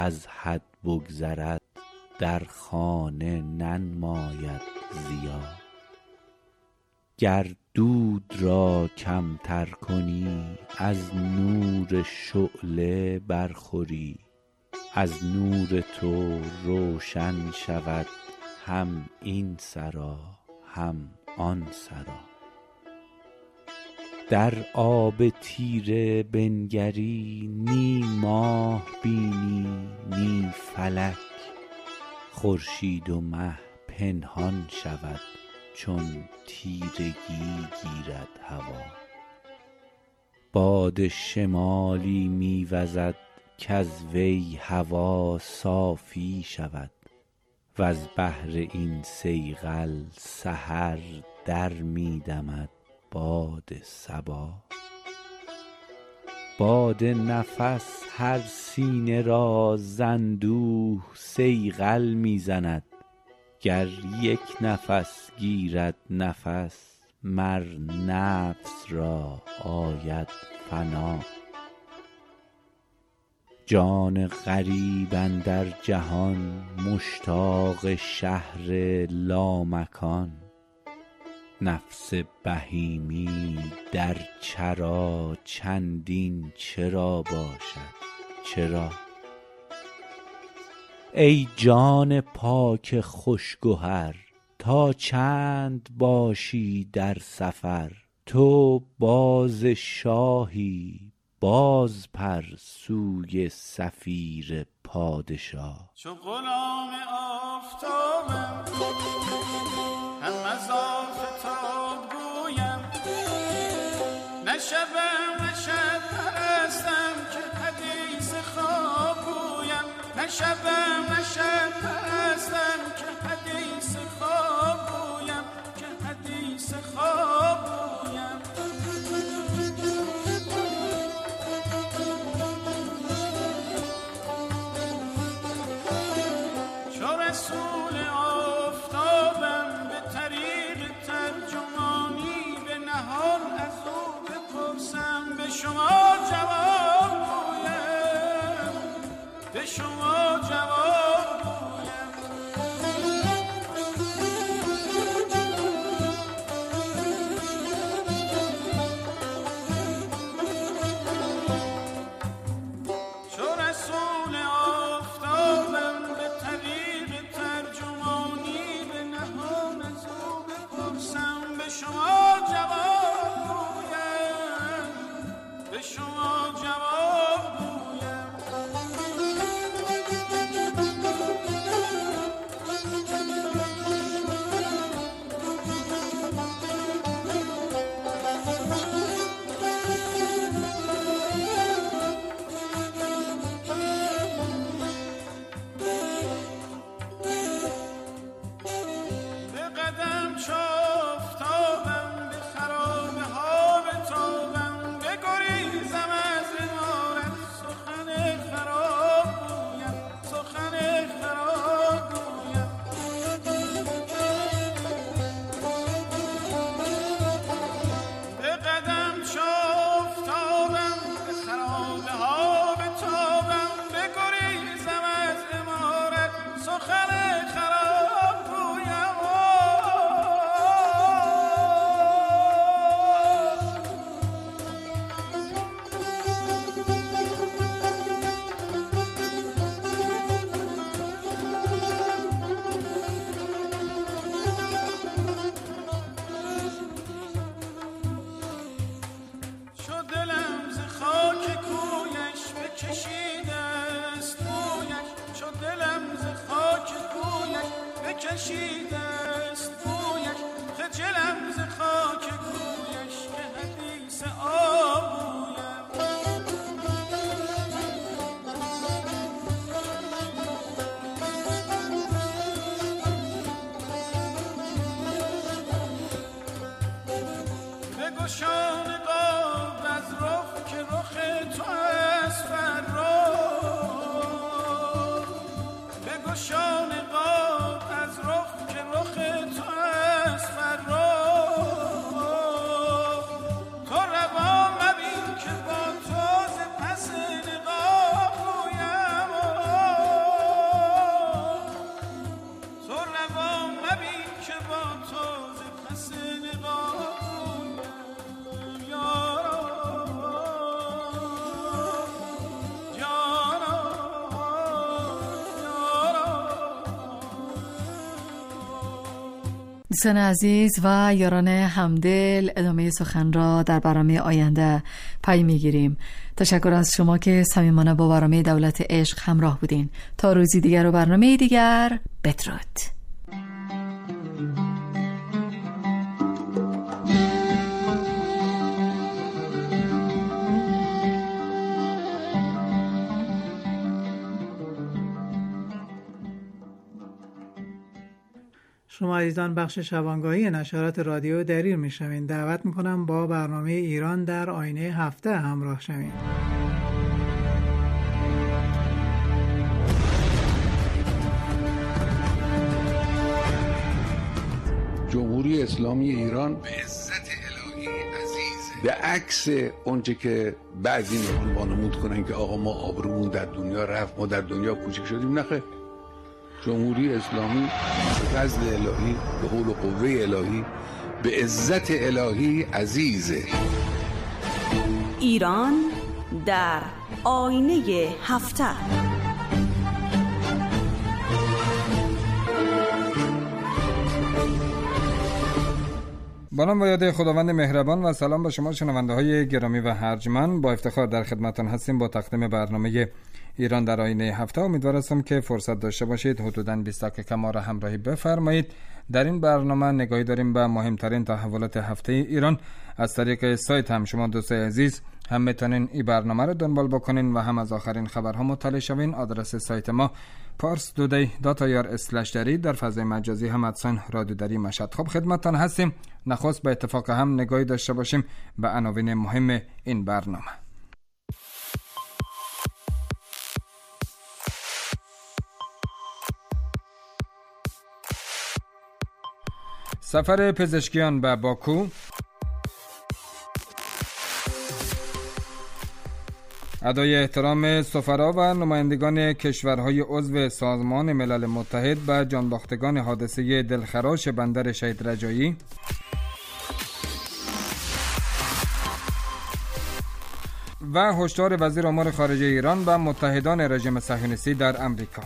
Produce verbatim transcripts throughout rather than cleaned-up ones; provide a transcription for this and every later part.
از حد بگذرد در خانه ننماید ضیا. گر دود را کمتر کنی از نور شعله برخوری، از نور تو روشن شود هم این سرا هم آن سرا. در آب تیره بنگری نی ماه بینی نی فلک، خورشید و مه پنهان شود چون تیرگی گیرد هوا. باد شمالی می وزد کز وی هوا صافی شود، وز بهر این صیقل سحر در می دمد باد صبا. باد نفس هر سینه را ز اندوه صیقل می زند، گر یک نفس گیرد نفس مر نفس را آید فنا. جان غریب اندر جهان مشتاق شهر لامکان، نفس بهیمی در چرا چندین چرا باشد چرا. ای جان پاک خوش گهر تا چند باشی در سفر، تو باز شاهی باز پر سوی صفیر پادشاه. چو غلام آفتابم هم از آفتاب گویم، نه شبم نه شب پرستم که حدیث خواب گویم، نه شبم نه شب پرستم که حدیث خواب گویم، که حدیث خواب گویم. رسول آفتابم به طریق ترجمانی به نهار از او بپرسم، به شما جواب گویم، به شما جواب گویم. چو رسول آفتابم به طریق ترجمانی به نهان از او بپرسم، به شما جواب گویم، به شما جواب گویم. کشیده است بویش، خجلم ز خاک کویش که حدیث آبویم. بگشان قاب از رخ که رخ تو است فرخ، بگشان قاب از رخ که رخ دوستان عزیز و یاران همدل، ادامه سخن را در برنامه آینده پی میگیریم. تشکر از شما که صمیمانه با برنامه دولت عشق همراه بودین. تا روزی دیگر و برنامه دیگر، بدرود. شما عزیزان بخش شبانگاهی نشرات رادیو دریر میشوین. دعوت میکنم با برنامه ایران در آینه هفته همراه شوین. جمهوری اسلامی ایران به عزت الهی عزیزه، به عکس اونچه که بعضی میخوان وانمود کنن که آقا ما آبرومون در دنیا رفت، ما در دنیا کوچک شدیم. نخیر، جمهوری اسلامی به فضل الهی، به حول و قوه الهی، به عزت الهی عزیزه. ایران در آینه هفته. با نام و یاد خداوند مهربان و سلام به شما شنونده های گرامی و ارجمند. با افتخار در خدمتتون هستیم با تقدیم برنامه ایران در آینه هفته. امیدوار هستم که فرصت داشته باشید حدوداً بیست دقیقه ما را همراهی بفرمایید. در این برنامه نگاهی داریم به مهمترین تحولات هفته ایران. از طریق سایت هم شما دوستای عزیز هم میتونین این برنامه رو دنبال بکنین و هم از آخرین خبرها مطلع شوین. آدرس سایت ما پارس دودی دات آی آر اسلش دری، در فضای مجازی هم ادسان رادیو دری مشهد. خب خدمتتان هستیم. نخست به اتفاق هم نگاهی داشته باشیم به عناوین مهم این برنامه. سفر پزشکیان به باکو، ادای احترام سفرا و نمایندگان کشورهای عضو سازمان ملل متحد به جانباختگان حادثه دلخراش بندر شهید رجایی، و هشدار وزیر امور خارجه ایران به متحدان رژیم صهیونیستی در امریکا.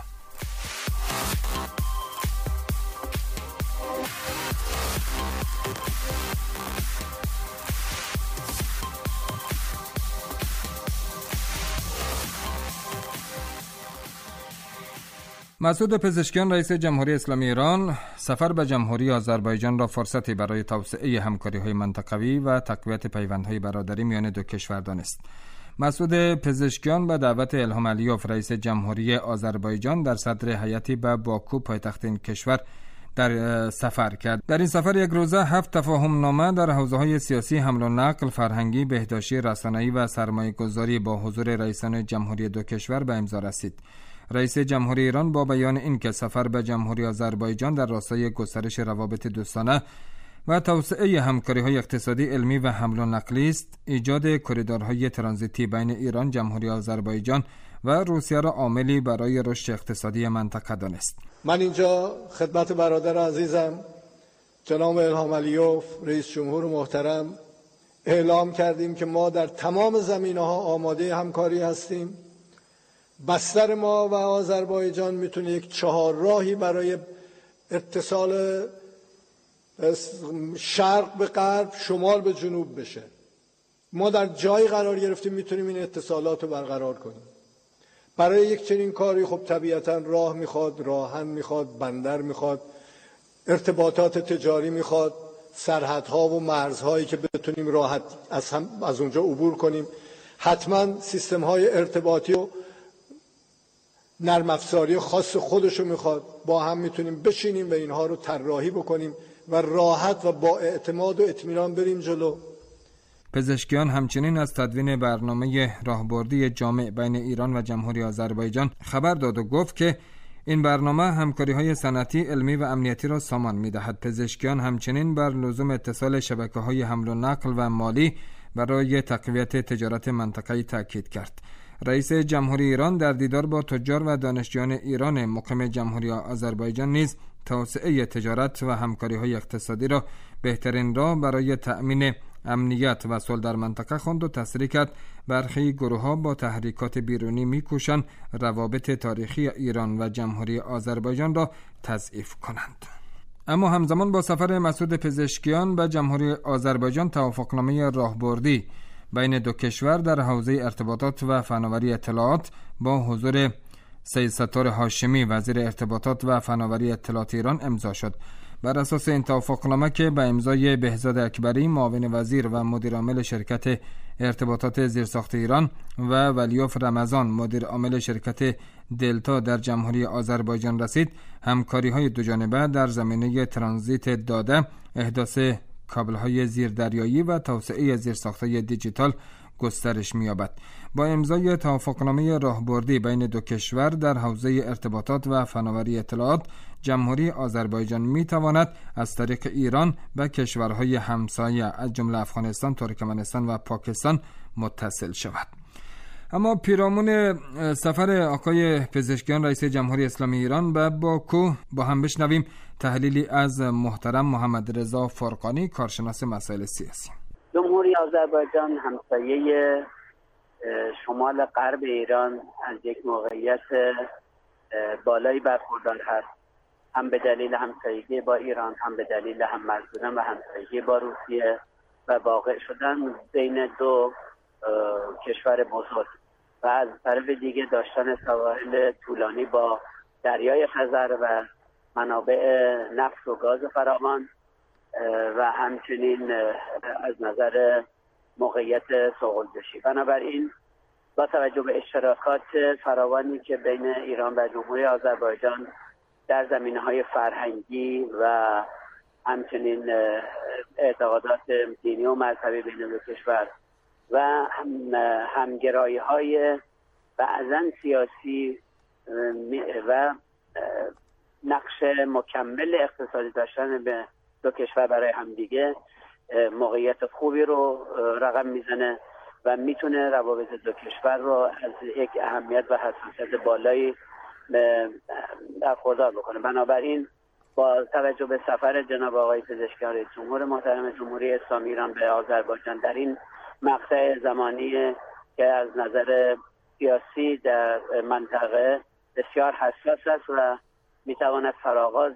مسعود پزشکیان رئیس جمهوری اسلامی ایران سفر به جمهوری آذربایجان را فرصتی برای توسعه همکاری‌های منطقوی و تقویت پیوندهای برادری میان دو کشور دانست. مسعود پزشکیان به دعوت الهام علیوف رئیس جمهوری آذربایجان در صدر هیئتی به باکو پایتخت این کشور در سفر کرد. در این سفر یک روزه هفت تفاهم نامه در حوزه‌های سیاسی، حمل و نقل، فرهنگی، بهداشتی، رسانه‌ای و سرمایه‌گذاری با حضور رئیسان جمهوری دو کشور به امضا رسید. رئیس جمهوری ایران با بیان اینکه سفر به جمهوری آذربایجان در راستای گسترش روابط دوستانه و توسعه همکاری‌های اقتصادی، علمی و حمل و نقلی است، ایجاد کریدورهای ترانزیتی بین ایران، جمهوری آذربایجان و روسیه را عاملی برای رشد اقتصادی منطقه دانست. من اینجا خدمت برادر عزیزم جناب الهام علیوف رئیس جمهور محترم اعلام کردیم که ما در تمام زمینه‌ها آماده همکاری هستیم. بستر ما و آذربایجان میتونه یک چهارراهی برای اتصال شرق به غرب، شمال به جنوب بشه. ما در جایی قرار گرفتیم میتونیم این اتصالات رو برقرار کنیم. برای یک چنین کاری خب طبیعتا راه میخواد، راهن میخواد، بندر میخواد، ارتباطات تجاری میخواد، سرحدها و مرزهایی که بتونیم راحت از, هم از اونجا عبور کنیم. حتما سیستم‌های ارتباطی و نرم افزاری خاص خودشو میخواد. با هم میتونیم بشینیم و اینها رو طراحی بکنیم و راحت و با اعتماد و اطمینان بریم جلو. پزشکیان همچنین از تدوین برنامه راهبردی جامع بین ایران و جمهوری آذربایجان خبر داد و گفت که این برنامه همکاری‌های صنعتی، علمی و امنیتی را سامان می‌دهد. پزشکیان همچنین بر لزوم اتصال شبکه‌های حمل و نقل و مالی برای تقویت تجارت منطقه‌ای تاکید کرد. رئیس جمهوری ایران در دیدار با تجار و دانشجویان ایران مقیم جمهوری آذربایجان نیز توسعه تجارت و همکاری‌های اقتصادی را بهترین راه برای تأمین امنیت و صلح در منطقه خواند و تصریح کرد برخی گروه‌ها با تحریکات بیرونی می‌کوشند روابط تاریخی ایران و جمهوری آذربایجان را تضعیف کنند. اما همزمان با سفر مسعود پزشکیان به جمهوری آذربایجان توافقنامه راهبردی بین دو کشور در حوزه ارتباطات و فناوری اطلاعات با حضور سید ستار هاشمی وزیر ارتباطات و فناوری اطلاعات ایران امضا شد. بر اساس این توافقنامه که به امضای بهزاد اکبری معاون وزیر و مدیر عامل شرکت ارتباطات زیرساخت ایران و ولیوف رمضان مدیر عامل شرکت دلتا در جمهوری آذربایجان رسید، همکاری‌های دوجانبه در زمینه ترانزیت داده، احداث کابل‌های زیردریایی و توسعه زیرساخت‌های دیجیتال گسترش می‌یابد. با امضای توافقنامه راهبردی بین دو کشور در حوزه ارتباطات و فناوری اطلاعات، جمهوری آذربایجان می‌تواند از طریق ایران به کشورهای همسایه از جمله افغانستان، ترکمنستان و پاکستان متصل شود. اما پیرامون سفر آقای پزشکیان رئیس جمهوری اسلامی ایران به باکو با هم بشنویم تحلیلی از محترم محمد رضا فرقانی، کارشناس مسائل سیاسی. جمهوری آذربایجان همسایه شمال غرب ایران از یک موقعیت بالایی برخوردار هست، هم به دلیل همسایگی با ایران، هم به دلیل هم مرزبودن و همسایگی با روسیه و واقع شدن بین دو کشور بزرگ و از طرف دیگه داشتن سواحل طولانی با دریای خزر و منابع نفت و گاز فراوان و همچنین از نظر موقعیت سوق‌الجوشی. بنابراین با توجه به اشتراکات فراوانی که بین ایران و جمهوری آذربایجان در زمینه‌های فرهنگی و همچنین اعتقادات دینی و مذهبی بین دو کشور و هم همگرایی‌های بعضاً سیاسی و نقش مکمل اقتصادی داشتن به دو کشور برای همدیگه موقعیت خوبی رو رقم میزنه و میتونه روابط دو کشور رو از یک اهمیت و حساسیت بالایی برخوردار بکنه. بنابراین با توجه به سفر جناب آقای پزشکیان رئیس جمهور محترم جمهوری اسلامی ایران به آذربایجان در این مقطع زمانی که از نظر سیاسی در منطقه بسیار حساس است و میتواند فراغاز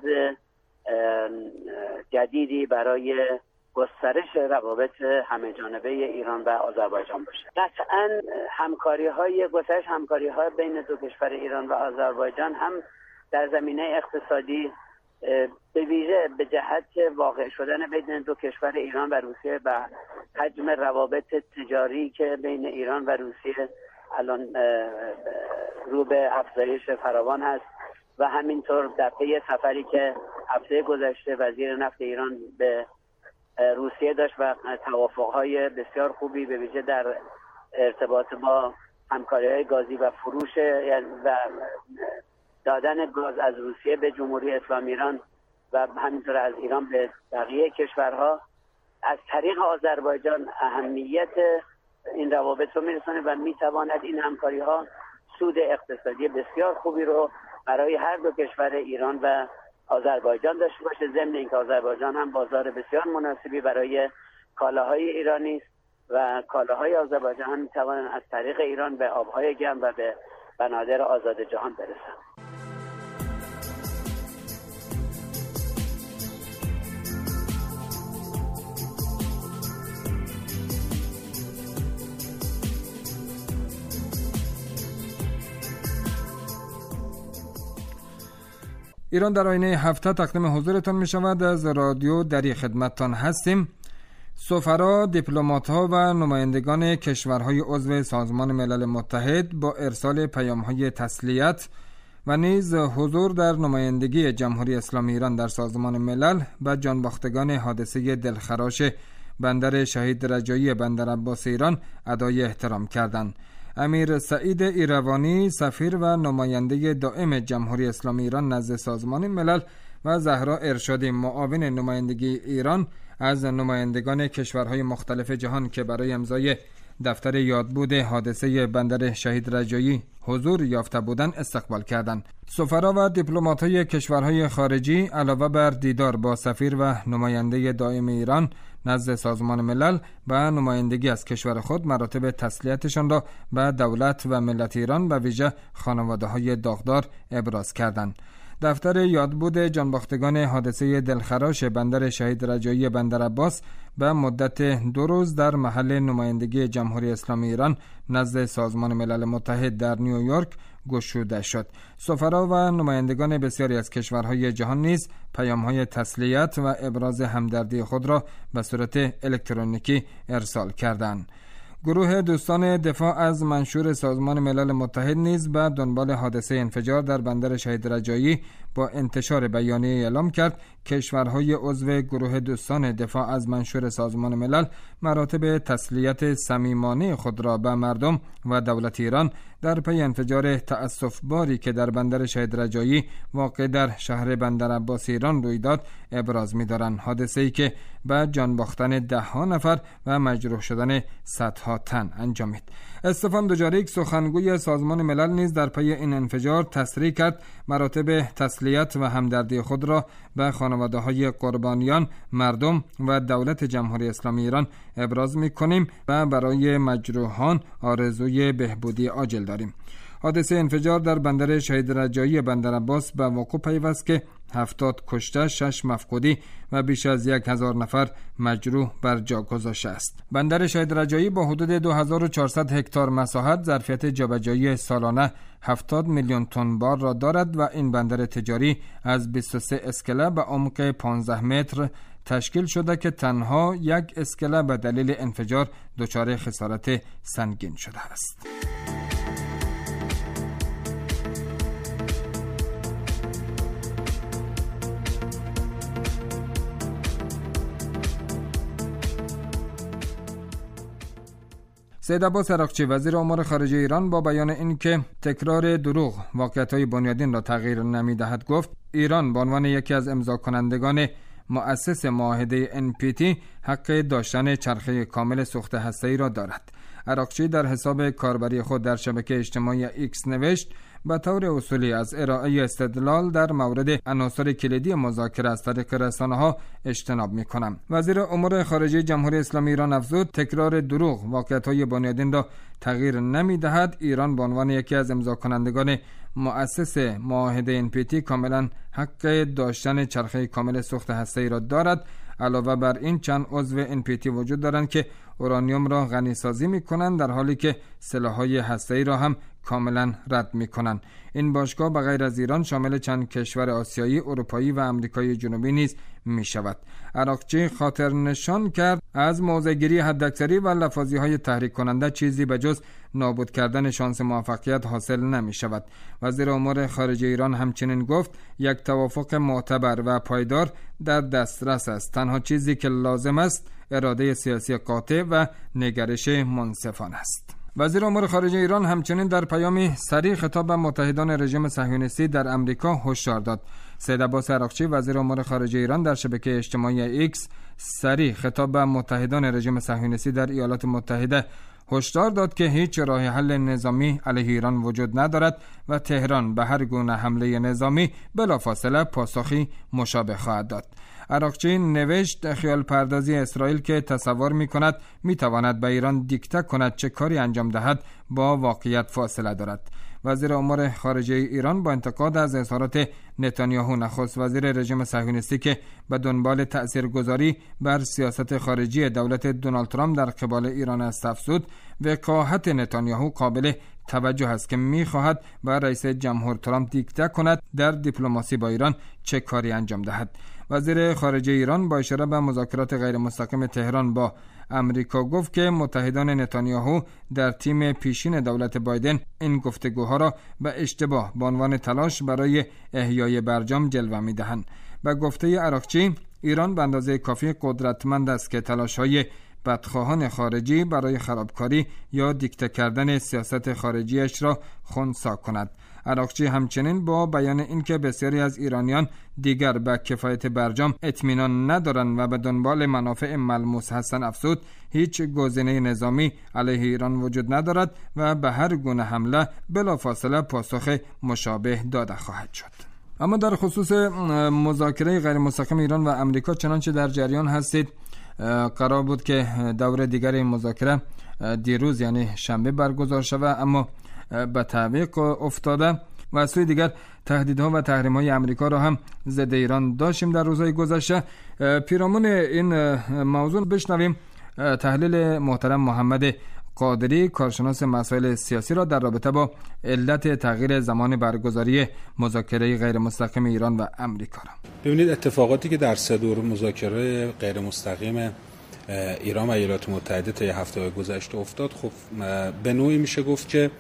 جدیدی برای گسترش روابط همه جانبه ایران و آذربایجان باشه. قطعاً همکاری‌های گسترش همکاری‌ها بین دو کشور ایران و آذربایجان هم در زمینه اقتصادی به ویژه به جهت واقع شدن بین دو کشور ایران و روسیه و حجم روابط تجاری که بین ایران و روسیه الان رو به افزایش فراوان هست و همینطور در پی سفری که هفته گذشته وزیر نفت ایران به روسیه داشت و توافق‌های بسیار خوبی به ویژه در ارتباط با همکاری‌های گازی و فروش و دادن گاز از روسیه به جمهوری اسلامی ایران و همینطور از ایران به بقیه کشورها از طریق آذربایجان اهمیت این روابط رو میرسونه و میتواند این همکاری‌ها سود اقتصادی بسیار خوبی رو برای هر دو کشور ایران و آذربایجان داشته باشه. ضمن اینکه آذربایجان هم بازار بسیار مناسبی برای کالاهای ایرانی است و کالاهای آذربایجان هم میتوانند از طریق ایران به آبهای گرم و به بنادر آزاد جهان برسند. ایران در آینه هفته تقدیم حضورتان می شود. از رادیو دری خدمتتان هستیم. سفرا، دیپلمات‌ها و نمایندگان کشورهای عضو سازمان ملل متحد با ارسال پیام‌های تسلیت و نیز حضور در نمایندگی جمهوری اسلامی ایران در سازمان ملل به جانباختگان حادثه دلخراش بندر شهید رجایی بندر عباس ایران ادای احترام کردند. امیر سعید ایروانی سفیر و نماینده دائم جمهوری اسلامی ایران نزد سازمان ملل و زهرا ارشادی معاون نمایندگی ایران از نمایندگان کشورهای مختلف جهان که برای امضای دفتر یادبود حادثه بندر شهید رجایی حضور یافته بودند استقبال کردند. سفرا و دیپلمات‌های کشورهای خارجی علاوه بر دیدار با سفیر و نماینده دائم ایران نزد سازمان ملل و نمایندگی از کشور خود مراتب تسلیتشان را به دولت و ملت ایران و ویژه خانواده‌های داغدار ابراز کردند. دفتر یادبود جانباختگان حادثه دلخراش بندر شهید رجایی بندر عباس به مدت دو روز در محل نمایندگی جمهوری اسلامی ایران نزد سازمان ملل متحد در نیویورک گشوده شد. سفرا و نمایندگان بسیاری از کشورهای جهان نیز پیام‌های تسلیت و ابراز همدردی خود را به صورت الکترونیکی ارسال کردند. گروه دوستان دفاع از منشور سازمان ملل متحد نیز به دنبال حادثه انفجار در بندر شهید رجایی با انتشار بیانیه اعلام کرد کشورهای عضو گروه دوستان دفاع از منشور سازمان ملل مراتب تسلیت صمیمانه خود را به مردم و دولت ایران در پی انفجار تأسف‌باری که در بندر شهید رجایی واقع در شهر بندر عباس ایران روی داد ابراز می‌دارند. حادثه‌ای که به جان باختن ده ها نفر و مجروح شدن صدها تن انجامید. استفان دوجاریک سخنگوی سازمان ملل نیز در پی این انفجار تصریح کرد مراتب تسلیت و همدردی خود را به خانواده‌های قربانیان، مردم و دولت جمهوری اسلامی ایران ابراز می‌کنیم و برای مجروحان آرزوی بهبودی عاجل داریم. حادثه انفجار در بندر شهید رجایی بندر عباس به وقوع پیوست که هفتاد کشته، شش مفقودی و بیش از یک هزار نفر مجروح بر جا گذاشته است. بندر شهید رجایی با حدود دو هزار و چهارصد هکتار مساحت ظرفیت جابجایی سالانه هفتاد میلیون تن بار را دارد و این بندر تجاری از بیست و سه اسکله به عمق پانزده متر تشکیل شده که تنها یک اسکله به دلیل انفجار دچار خسارت سنگین شده است. سید عباس عراقچی وزیر امور خارجه ایران با بیان اینکه تکرار دروغ واقعیت‌های بنیادین را تغییر نمی‌دهد گفت ایران به عنوان یکی از امضا کنندگان مؤسس معاهده ان پی تی حق داشتن چرخه کامل سوخت هسته‌ای را دارد. عراقچی در حساب کاربری خود در شبکه اجتماعی ایکس نوشت به طور اصولی از ارائه استدلال در مورد عناصر کلیدی مذاکره از طریق رسانه‌ها اجتناب می‌کنم. وزیر امور خارجه جمهوری اسلامی ایران افزود تکرار دروغ واقعیت‌های بنیادین را تغییر نمی‌دهد. ایران به عنوان یکی از امضا کنندگان مؤسس معاهده ان پی تی کاملا حق داشتن چرخه کامل سوخت هسته‌ای را دارد. علاوه بر این چند عضو ان پی تی وجود دارند که اورانیوم را غنی سازی می‌کنند در حالی که سلاح‌های هسته‌ای را هم کاملا رد می‌کنند. این باشگاه به غیر از ایران شامل چند کشور آسیایی، اروپایی و آمریکای جنوبی نیز می‌شود. عراقچی خاطر نشان کرد از موضع‌گیری حداکثری و لفاظی‌های تحریک کننده چیزی به جز نابود کردن شانس موفقیت حاصل نمی‌شود. وزیر امور خارجه ایران همچنین گفت یک توافق معتبر و پایدار در دسترس است. تنها چیزی که لازم است اراده سیاسی قاطع و نگرش منصفانه است. وزیر امور خارجه ایران همچنین در پیامی صریح خطاب به متحدان رژیم صهیونیستی در امریکا هشدار داد. سید عباس عراقچی وزیر امور خارجه ایران در شبکه اجتماعی ایکس صریح خطاب به متحدان رژیم صهیونیستی در ایالات متحده هشدار داد که هیچ راه حل نظامی علیه ایران وجود ندارد و تهران به هر گونه حمله نظامی بلافاصله پاسخی مشابه خواهد داد. عراقچی نوشت خیال پردازی اسرائیل که تصور می کند می تواند به ایران دیکته کند چه کاری انجام دهد با واقعیت فاصله دارد. وزیر امور خارجه ایران با انتقاد از اظهارات نتانیاهو نخست وزیر رژیم صهیونیستی که به دنبال تأثیرگذاری بر سیاست خارجی دولت دونالد ترامپ در قبال ایران است افزود وقاحت نتانیاهو قابل توجه است که می‌خواهد با رئیس جمهور ترامپ دیکته کند در دیپلماسی با ایران چه کاری انجام دهد. وزیر خارجه ایران با اشاره به مذاکرات غیر مستقیم تهران با امریکا گفت که متحدان نتانیاهو در تیم پیشین دولت بایدن این گفتگوها را به اشتباه به عنوان تلاش برای احیای برجام جلوه می‌دهند. به گفته عراقچی ایران به اندازه کافی قدرتمند است که تلاش‌های بدخواهان خارجی برای خرابکاری یا دیکته کردن سیاست خارجیش را خنثی کند. عراقچی همچنین با بیان اینکه بسیاری از ایرانیان دیگر به کفایت برجام اطمینان ندارند و به دنبال منافع ملموس هستند افزود هیچ گزینه نظامی علیه ایران وجود ندارد و به هر گونه حمله بلافاصله پاسخ مشابه داده خواهد شد. اما در خصوص مذاکره غیر مستقیم ایران و امریکا چنانچه در جریان هستید قرار بود که دور دیگر این مذاکره دیروز یعنی شنبه برگزار شود اما به تعویق افتاده. و از سوی دیگر تهدیدها و تحریم‌های آمریکا را هم ضد ایران داشتیم در روزهای گذشته. پیرامون این موضوع بشنویم تحلیل محترم محمد قادری، کارشناس مسائل سیاسی را در رابطه با علت تغییر زمان برگزاری مذاکره غیر مستقیم ایران و آمریکا را. ببینید اتفاقاتی که در سه دور مذاکره غیر مستقیم ایران و ایالات متحده تا هفته گذشته افتاد، خب به نوعی میشه گفت که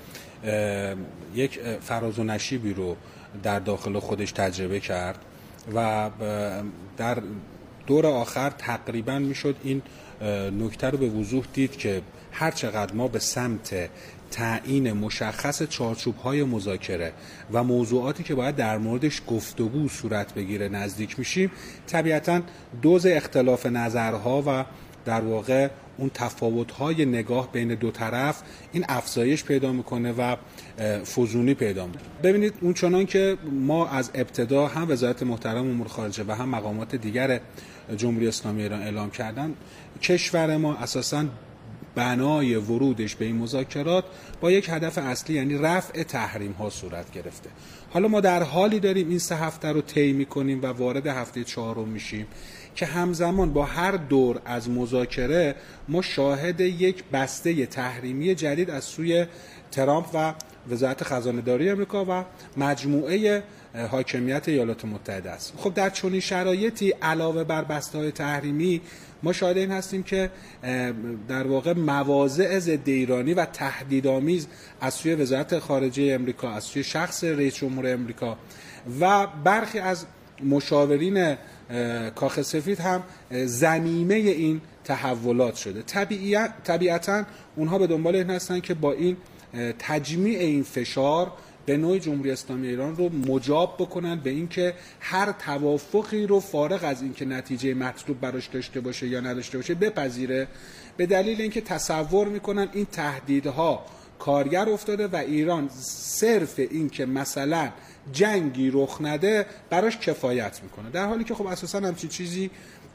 یک فراز و نشیبی رو در داخل خودش تجربه کرد و در دور آخر تقریبا میشد این نکته رو به وضوح دید که هر چقدر ما به سمت تعیین مشخص چارچوب‌های مذاکره و موضوعاتی که باید در موردش گفتگو صورت بگیره نزدیک میشیم، طبیعتاً دوز اختلاف نظرها و در واقع اون تفاوت‌های نگاه بین دو طرف این افزایش پیدا میکنه و فزونی پیدا میکنه. ببینید اون چنان که ما از ابتدا هم وزارت محترم امور خارجه و هم مقامات دیگر جمهوری اسلامی ایران اعلام کردن، کشور ما اساساً بنای ورودش به این مذاکرات با یک هدف اصلی یعنی رفع تحریم ها صورت گرفته. حالا ما در حالی داریم این سه هفته رو طی می‌کنیم و وارد هفته چهارم میشیم که همزمان با هر دور از مذاکره ما شاهد یک بسته تحریمی جدید از سوی ترامپ و وزارت خزانه داری آمریکا و مجموعه حاکمیت ایالات متحده است. خب در چنین شرایطی علاوه بر بسته‌های تحریمی ما شاهد این هستیم که در واقع مواضع ضد ایرانی و تهدیدآمیز از سوی وزارت خارجه امریکا، از سوی شخص رئیس جمهور امریکا و برخی از مشاورین کاخ سفید هم ضمیمه این تحولات شده. طبیعتاً اونها به دنبال این هستن که با این تجمیع این فشار به نوعی جمهوری اسلامی ایران رو مجاب بکنن به اینکه هر توافقی رو فارغ از اینکه نتیجه مطلوب براش داشته باشه یا نداشته باشه بپذیره، به دلیل اینکه تصور میکنن این تهدیدها کارگر افتاده و ایران صرف این که مثلا جنگی رخ نده براش کفایت میکنه، در حالی که خب اساسا همچین چیزی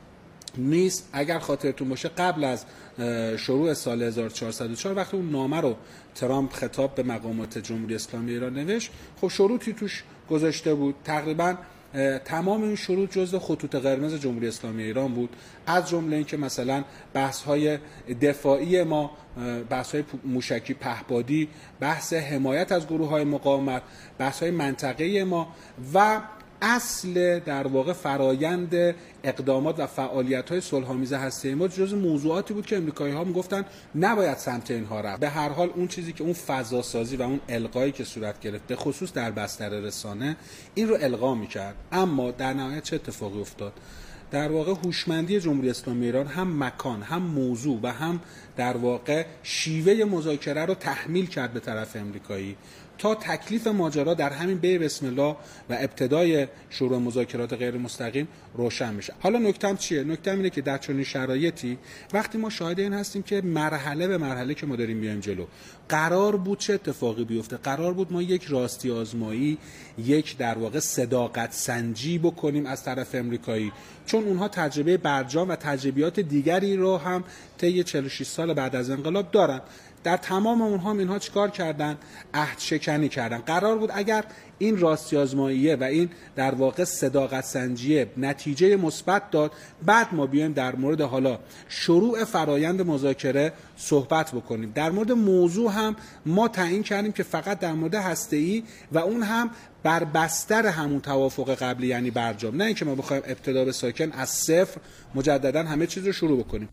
نیست. اگر خاطرتون باشه قبل از شروع سال هزار و چهارصد و چهار وقتی اون نامه رو ترامپ خطاب به مقامات جمهوری اسلامی ایران نوشت، خب شروطی توش گذاشته بود، تقریبا تمام این شروط جزء خطوط قرمز جمهوری اسلامی ایران بود، از جمله اینکه مثلا بحث‌های دفاعی ما، بحث‌های موشکی پهپادی، بحث حمایت از گروه‌های مقاومت، بحث‌های منطقه‌ای ما و اصل در واقع فرایند اقدامات و فعالیت‌های صلح‌آمیز هسته‌ای ما جزو موضوعاتی بود که امریکایی‌ها میگفتن نباید سمت اینها رفت. به هر حال اون چیزی که اون فضا سازی و اون القایی که صورت گرفت به خصوص در بستر رسانه این رو القا می‌کرد، اما در نهایت چه اتفاقی افتاد؟ در واقع هوشمندی جمهوری اسلامی ایران هم مکان، هم موضوع و هم در واقع شیوه مذاکره رو تحمیل کرد به طرف امریکایی تا تکلیف ماجرا در همین بی بسم الله و ابتدای شروع مذاکرات غیر مستقیم روشن میشه. حالا نکتم چیه؟ نکتم اینه که در چنین شرایطی وقتی ما شاهد این هستیم که مرحله به مرحله که ما داریم میایم جلو، قرار بود چه اتفاقی بیفته؟ قرار بود ما یک راستی آزمایی، یک در واقع صداقت سنجی بکنیم از طرف امریکایی، چون اونها تجربه برجام و تجربیات دیگری رو هم طی چهل و شش سال بعد از انقلاب دارن. در تمام اونها اینها چیکار کردن؟ عهد شکنی کردن. قرار بود اگر این راستی آزماییه و این در واقع صداقت سنجیه نتیجه مثبت داد، بعد ما بیایم در مورد حالا شروع فرایند مذاکره صحبت بکنیم. در مورد موضوع هم ما تعیین کردیم که فقط در مورد هسته‌ای و اون هم بر بستر همون توافق قبلی یعنی برجام، نه اینکه ما بخوایم ابتدا به ساکن از صفر مجددا همه چیز رو شروع بکنیم.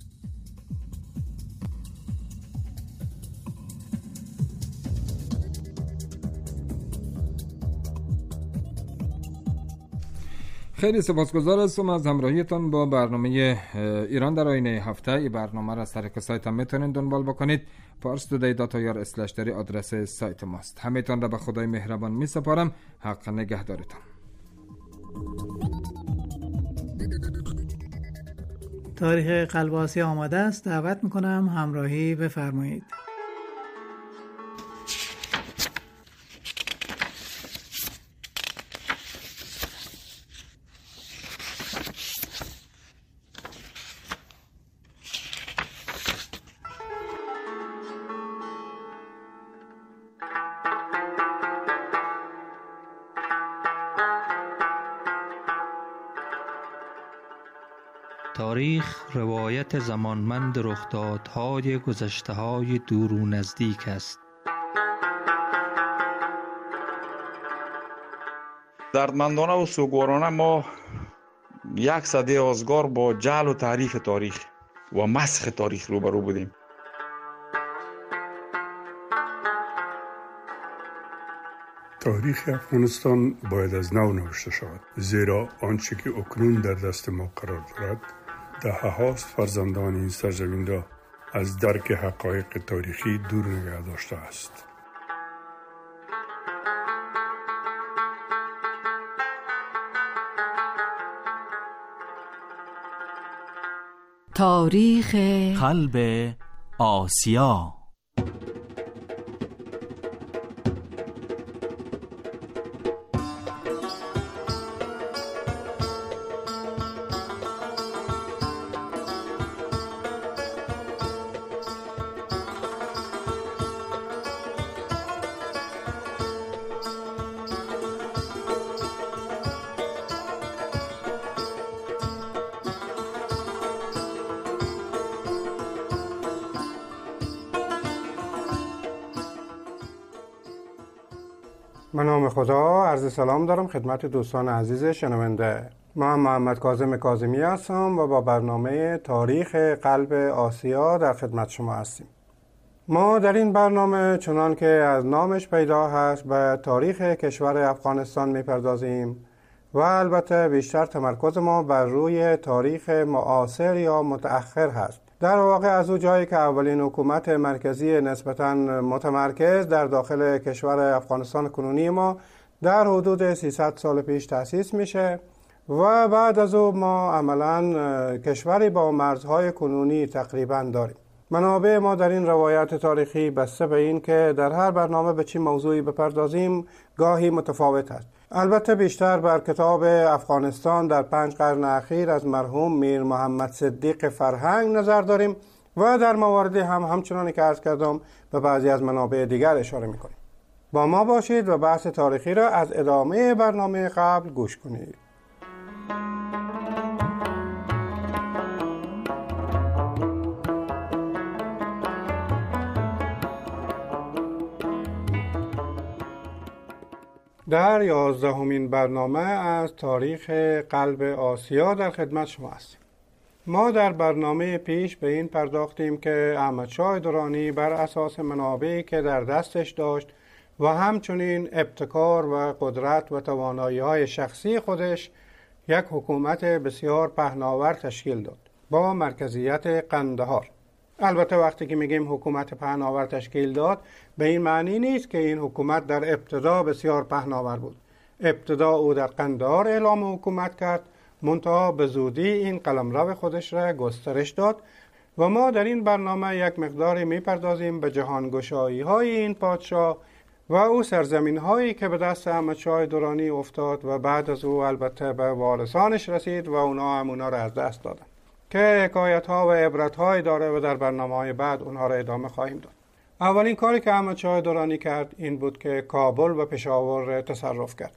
خیلی سپاسگزار هستم از همراهیتان با برنامه ایران در آینه هفته. این برنامه را از طریق سایت هم میتونید دنبال بکنید. پارس تودی دات آی آر اسلش داری آدرس سایت ماست. همه‌تان را به خدای مهربان می سپارم. حق نگهدارتان. تاریخ قلب آسیا آماده است. دعوت میکنم همراهی بفرمایید. تاریخ روایت زمانمند رخدادهای گذشته‌های دور و نزدیک است. دردمندانه و سوگوارانه ما یک سده آزگار با جعل و تحریف تاریخ و مسخ تاریخ روبرو بودیم. تاریخ افغانستان باید از نو نوشته شود، زیرا آنچه که اکنون در دست ما قرار دارد دهه هاست فرزندان این سرزمین را از درک حقایق تاریخی دور نگه داشته است. تاریخ قلب آسیا. به نام خدا، عرض سلام دارم خدمت دوستان عزیز شنونده. من محمد کاظم کاظمی هستم و با برنامه تاریخ قلب آسیا در خدمت شما هستیم. ما در این برنامه چنان که از نامش پیدا هست به تاریخ کشور افغانستان میپردازیم و البته بیشتر تمرکز ما بر روی تاریخ معاصر یا متأخر هست. در واقع از او جایی که اولین حکومت مرکزی نسبتاً متمرکز در داخل کشور افغانستان کنونی ما در حدود سیصد سال پیش تأسیس میشه و بعد از او ما عملاً کشوری با مرزهای کنونی تقریباً داریم. منابع ما در این روایت تاریخی بسته به این که در هر برنامه به چی موضوعی بپردازیم گاهی متفاوت است. البته بیشتر بر کتاب افغانستان در پنج قرن اخیر از مرحوم میر محمد صدیق فرهنگ نظر داریم و در مواردی هم همچنانی که عرض کردم به بعضی از منابع دیگر اشاره میکنیم. با ما باشید و بحث تاریخی را از ادامه برنامه قبل گوش کنید. در یازدهمین برنامه از تاریخ قلب آسیا در خدمت شما هستیم. ما در برنامه پیش به این پرداختیم که احمدشاه درانی بر اساس منابعی که در دستش داشت و همچنین ابتکار و قدرت و توانایی‌های شخصی خودش یک حکومت بسیار پهناور تشکیل داد با مرکزیت قندهار. البته وقتی که میگیم حکومت پهناور تشکیل داد به این معنی نیست که این حکومت در ابتدا بسیار پهناور بود. ابتدا او در قندهار اعلام حکومت کرد، منتها به زودی این قلمرو خودش را گسترش داد و ما در این برنامه یک مقداری میپردازیم به جهانگشایی های این پادشاه و او سرزمین هایی که به دست احمدشاه درانی افتاد و بعد از او البته به وارثانش رسید و اونا هم اونا را از دست دادن که حکایت ها و عبرت های داره و در برنامه های بعد اونها را ادامه خواهیم داد. اولین کاری که احمدشاه درانی کرد این بود که کابل و پشاور را تصرف کرد.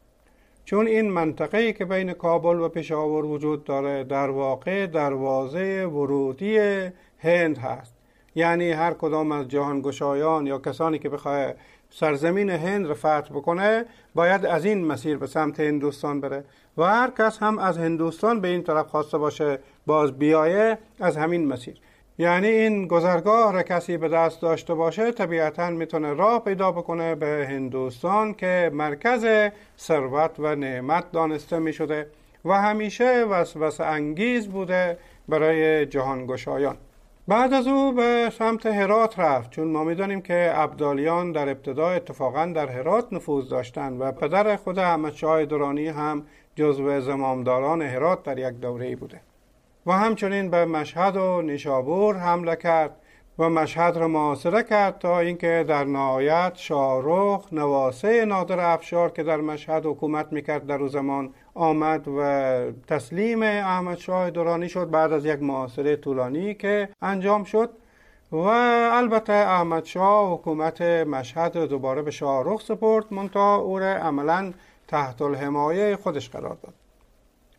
چون این منطقه‌ای که بین کابل و پشاور وجود داره در واقع دروازه ورودی هند هست، یعنی هر کدام از جهانگشایان یا کسانی که بخواه سرزمین هند را فتح بکنه باید از این مسیر به سمت هندوستان بره و هر کس هم از هندوستان به این طرف خواسته باشه باز بیایه از همین مسیر. یعنی این گذرگاه را کسی به دست داشته باشه طبیعتاً میتونه راه پیدا بکنه به هندوستان که مرکز ثروت و نعمت دانسته میشده و همیشه وسوسه انگیز بوده برای جهانگشایان. بعد از او به سمت هرات رفت، چون ما میدانیم که ابدالیان در ابتدا اتفاقاً در هرات نفوذ داشتند و پدر خود احمدشاه درانی هم جزو زمامداران هرات در یک دوره‌ای بوده و همچنین به مشهد و نیشابور حمله کرد و مشهد را محاصره کرد تا اینکه در نهایت شاهرخ نواسه نادر افشار که در مشهد حکومت میکرد در اون زمان آمد و تسلیم احمدشاه درانی شد بعد از یک محاصره طولانی که انجام شد و البته احمدشاه حکومت مشهد را دوباره به شاهرخ سپرد، منتها او را عملاً تحت الحمایه خودش قرار داد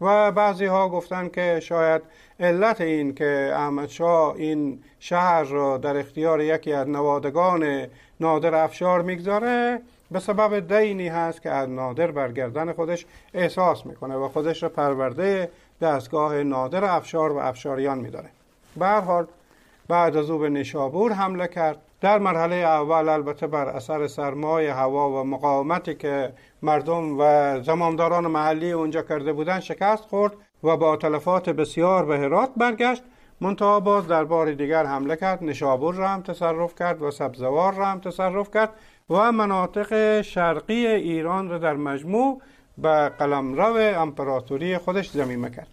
و بعضی ها گفتن که شاید علت این که احمد شاه این شهر را در اختیار یکی از نوادگان نادر افشار میگذاره به سبب دینی هست که از نادر بر گردن خودش احساس میکنه و خودش را پرورده دستگاه نادر افشار و افشاریان میداره. به هر حال بعد از او به نیشابور حمله کرد. در مرحله اول البته بر اثر سرمایه هوا و مقاومتی که مردم و زمامداران محلی اونجا کرده بودن شکست خورد و با تلفات بسیار به هرات برگشت. منتها باز در بار دیگر حمله کرد، نیشابور را هم تصرف کرد و سبزوار را هم تصرف کرد و مناطق شرقی ایران را در مجموع به قلمرو امپراتوری خودش ضمیمه کرد.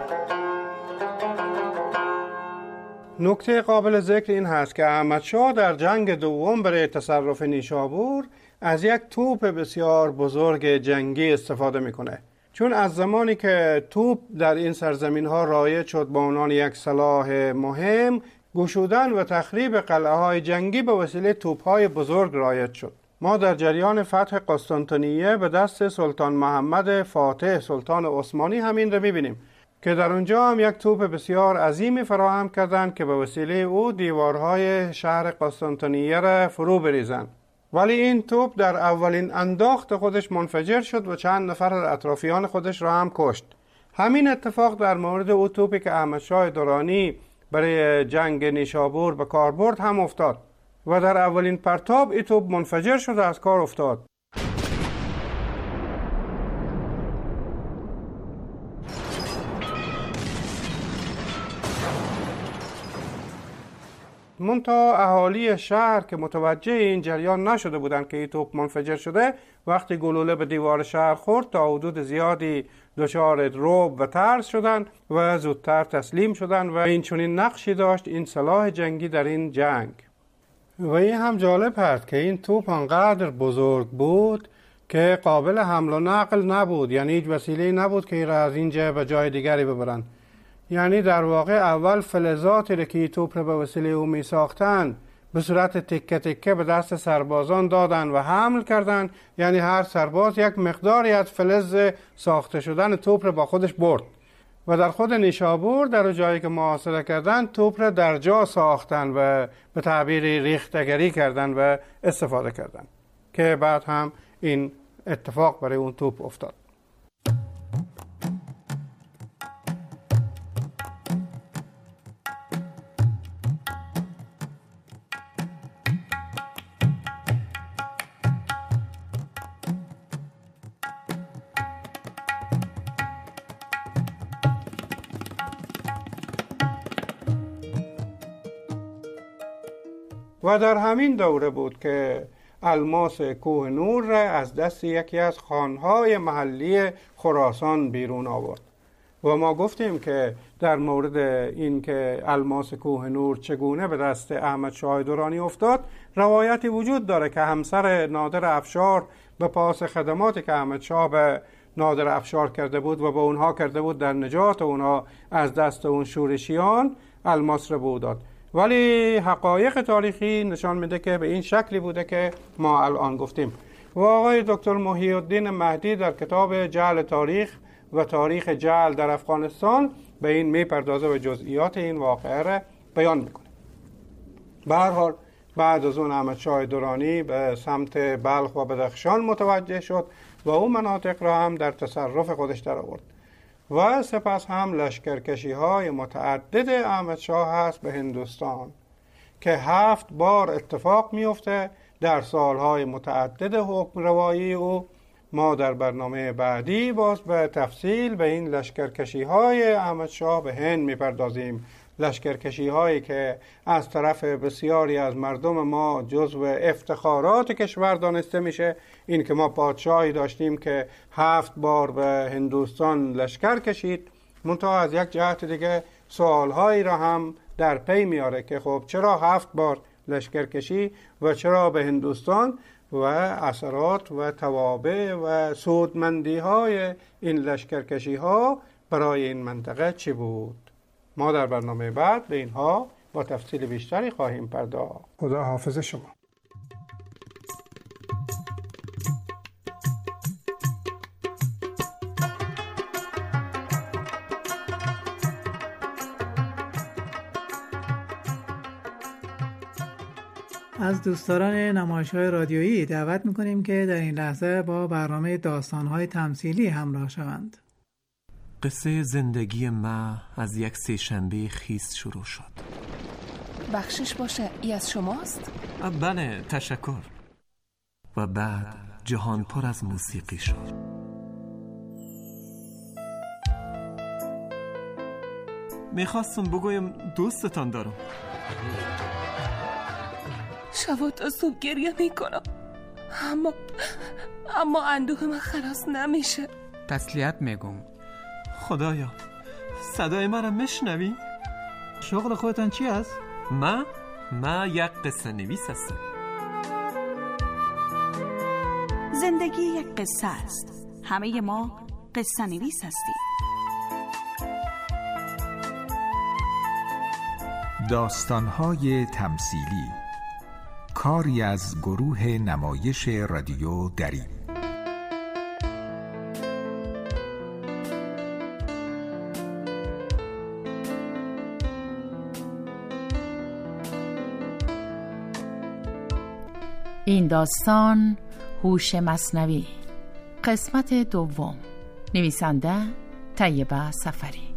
نکته قابل ذکر این هست که احمد شاه در جنگ دوم برای تصرف نیشابور از یک توپ بسیار بزرگ جنگی استفاده میکنه، چون از زمانی که توپ در این سرزمین ها رایج شد به عنوان یک سلاح مهم، گشودن و تخریب قلعه های جنگی به وسیله توپ های بزرگ رایج شد. ما در جریان فتح قسطنطنیه به دست سلطان محمد فاتح سلطان عثمانی همین رو میبینیم که در اونجا هم یک توپ بسیار عظیمی فراهم کردند که به وسیله او دیوارهای شهر قسطنطنیه را فرو بریزند. ولی این توپ در اولین انداخت خودش منفجر شد و چند نفر از اطرافیان خودش را هم کشت. همین اتفاق در مورد او توپی که احمد شاه درانی برای جنگ نیشابور به کار برد هم افتاد و در اولین پرتاب این توپ منفجر شد و از کار افتاد. منتها اهالی شهر که متوجه این جریان نشده بودند که این توپ منفجر شده، وقتی گلوله به دیوار شهر خورد تا حدود زیادی دچار رعب و ترس شدند و زودتر تسلیم شدند و این چنین نقشی داشت این سلاح جنگی در این جنگ. و این هم جالب هست که این توپ انقدر بزرگ بود که قابل حمل و نقل نبود، یعنی هیچ وسیله نبود که را از اینجا به جای دیگری ببرن. یعنی در واقع اول فلزاتی را که توپ را به وسیله او می ساختن به صورت تکه تکه به دست سربازان دادن و حمل کردن، یعنی هر سرباز یک مقداری از فلز ساخته شدن توپ را با خودش برد و در خود نیشابور در جایی که محاصره کردن توپ را در جا ساختن و به تعبیر ریختگری کردن و استفاده کردن که بعد هم این اتفاق برای اون توپ افتاد. و در همین دوره بود که الماس کوه نور را از دست یکی از خانهای محلی خراسان بیرون آورد و ما گفتیم که در مورد این که الماس کوه نور چگونه به دست احمد شاه درانی افتاد روایتی وجود داره که همسر نادر افشار به پاس خدماتی که احمد شاه به نادر افشار کرده بود و به اونها کرده بود در نجات اونها از دست اون شورشیان الماس را به او داد. ولی حقایق تاریخی نشان میده که به این شکلی بوده که ما الان گفتیم. و آقای دکتر محی الدین مهدی در کتاب جعل تاریخ و تاریخ جعل در افغانستان به این میپردازه و جزئیات این واقعه را بیان میکنه. به هر حال بعد از اون احمد شاه درانی به سمت بلخ و بدخشان متوجه شد و اون مناطق را هم در تصرف خودش در آورد و سپس هم لشکرکشی های متعدد احمد شاه هست به هندوستان که هفت بار اتفاق میفته در سالهای متعدد حکم روایی او. ما در برنامه بعدی باز به تفصیل به این لشکرکشی های احمد شاه به هند میپردازیم، لشکرکشی هایی که از طرف بسیاری از مردم ما جزو افتخارات کشور دانسته میشه. این که ما پادشاهی داشتیم که هفت بار به هندوستان لشکر کشید، منتها از یک جهت دیگه سوالهایی را هم در پی میاره که خب چرا هفت بار لشکر کشی و چرا به هندوستان و اثرات و توابع و سودمندی های این لشکرکشی ها برای این منطقه چی بود؟ ما در برنامه بعد به اینها با تفصیل بیشتری خواهیم پرداخت. خدا حافظ شما. از دوستداران نمایش‌های رادیویی دعوت می‌کنیم که در این لحظه با برنامه داستان‌های تمثیلی همراه شوند. قصه زندگی ما از یک سه‌شنبه خیس شروع شد. بخشش باشه، ای از شماست؟ بله، تشکر. و بعد جهان پر از موسیقی شد. میخواستم بگویم دوستتان دارم. شب تا صبح گریه میکنم، اما اما اندوه من خلاص نمیشه. تسلیت میگم. خدایا، صدای من را میشنوی؟ شغل خودتان چی است؟ من؟ من یک قصه نویس هستم. زندگی یک قصه است. همه ما قصه نویس هستیم. داستان‌های تمثیلی، کاری از گروه نمایش رادیو دری. این داستان هوش مصنوی، قسمت دوم. نویسنده طیبه سفری.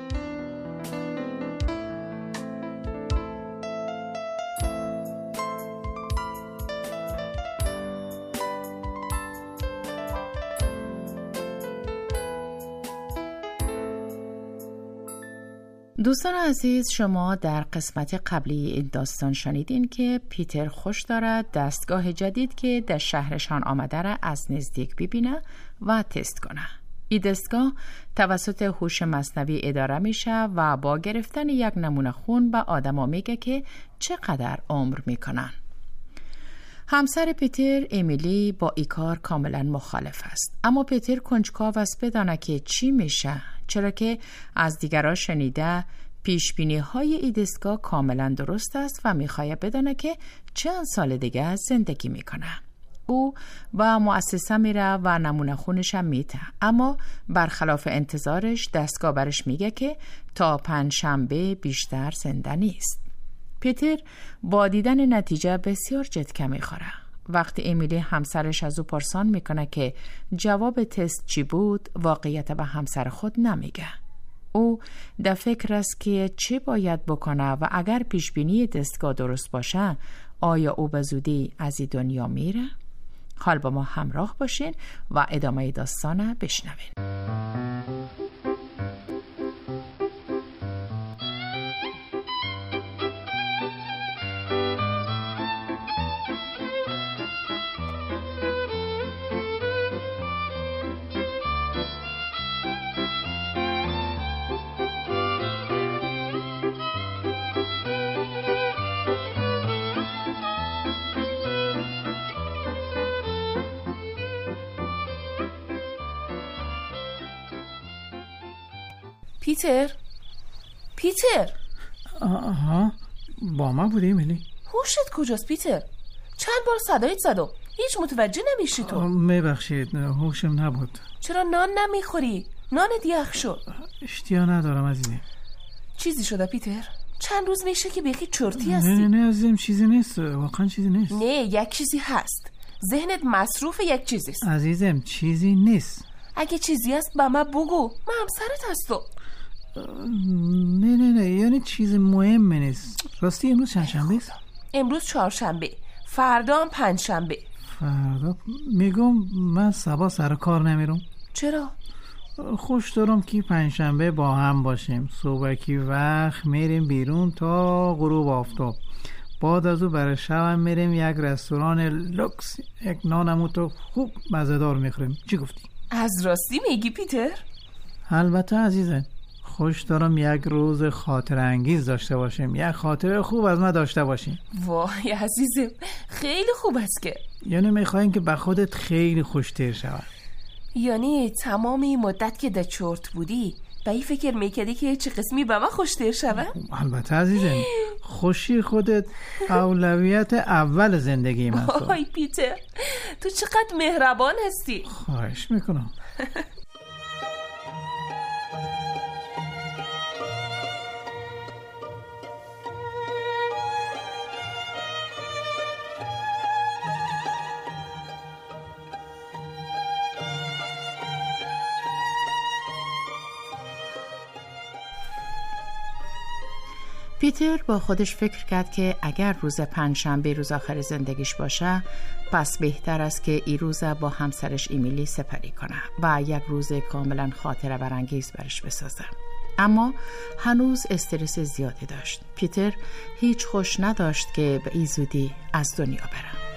دوستان عزیز، شما در قسمت قبلی این داستان شنیدین که پیتر خوش دارد دستگاه جدید که در شهرشان آمده را از نزدیک ببینه و تست کنه. این دستگاه توسط هوش مصنوی اداره میشه و با گرفتن یک نمونه خون به آدما میگه که چقدر عمر میکنن. همسر پیتر، امیلی، با این کار کاملا مخالف است، اما پیتر کنجکاو است بدانه که چی میشه، چرا که از دیگران شنیده پیشبینی های این دستگاه کاملا درست است و میخواد بدانه که چند سال دیگه زندگی میکنه. او با مؤسسه میره و نمونه خونش هم میده، اما برخلاف انتظارش دستگاه برش میگه که تا پنج شنبه بیشتر زنده نیست. پیتر با دیدن نتیجه بسیار جدکه میخوره. وقتی امیلی همسرش از او پرسان میکنه که جواب تست چی بود، واقعیت به همسر خود نمیگه. او در فکر است که چه باید بکنه و اگر پیشبینی دستگاه درست باشه آیا او به زودی از این دنیا میره؟ حال با ما همراه باشین و ادامه داستان بشنوین. پیتر؟ پیتر؟ آها، با من بودی امیلی؟ هوشت کجاست پیتر؟ چند بار صدایت زدم، هیچ متوجه نمیشی تو. میبخشید، هوشم نبود. چرا نان نمیخوری؟ نانت یخ شد. اشتیا ندارم عزیزم. چیزی شده پیتر؟ چند روز میشه که بیخی چرتی هستی. نه نه نه عزیزم، چیزی نیست، واقعا چیزی نیست. نه، یک چیزی هست. ذهنت مصروف یک چیزیست. عزیزم چیزی نیست. اگه چیزی هست به من بگو، من همسرت هستم. نه نه نه، یعنی چیز مهم نیست. راستی امروز چند شنبه است؟ امروز چهارشنبه، فردا هم پنجشنبه. فردا میگم من صبح سر کار نمیرم. چرا؟ خوش دارم که پنجشنبه با هم باشیم. صبحکی وقت میریم بیرون تا غروب آفتاب. بعد از او برای شب میریم یک رستوران لوکس، یک نانمو تو خوب مزه‌دار میخوریم. چی گفتی؟ از راستی میگی پیتر؟ البته عزیزم، خوش دارم یک روز خاطر انگیز داشته باشیم، یک خاطر خوب از ما داشته باشیم. وای عزیزم، خیلی خوب است که. یعنی میخوایم که به خودت خیلی خوشتر شود. یعنی تمام این مدت که در چرت بودی به این فکر میکردی که چه قسمی به من خوشتر شود؟ البته عزیزم، خوشی خودت اولویت اول زندگی من. وای پیتر، تو چقدر مهربان هستی. خواهش میکنم. پیتر با خودش فکر کرد که اگر روز پنجشنبه روز آخر زندگیش باشه، پس بهتر است که این روز با همسرش امیلی سپری کنه و یک روز کاملا خاطره برانگیز برش بسازه. اما هنوز استرس زیادی داشت. پیتر هیچ خوش نداشت که به این زودی از دنیا بره.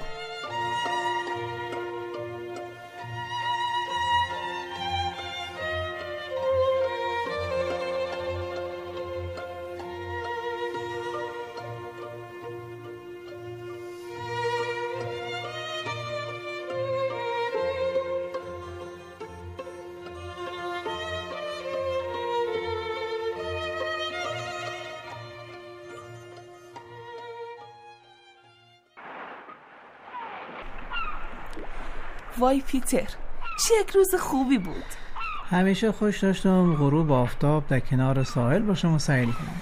وای پیتر، چه یک روز خوبی بود. همیشه خوش داشتم غروب آفتاب در کنار ساحل باشم و سیل کنم.